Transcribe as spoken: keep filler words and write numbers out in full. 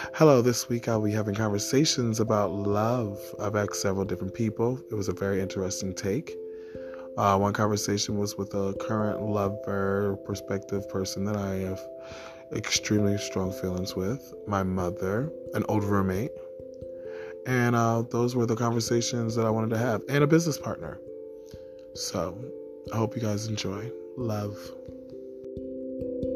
Hello, this week I'll be having conversations about love. I've asked several different people. It was a very interesting take. Uh, one conversation was with a current lover, prospective person that I have extremely strong feelings with, my mother, an old roommate, and uh, those were the conversations that I wanted to have, and a business partner. So, I hope you guys enjoy. Love.